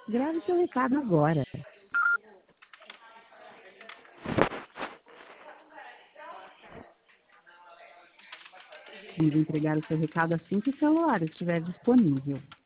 Grave seu recado agora. Vamos entregar o seu recado assim que o celular estiver disponível.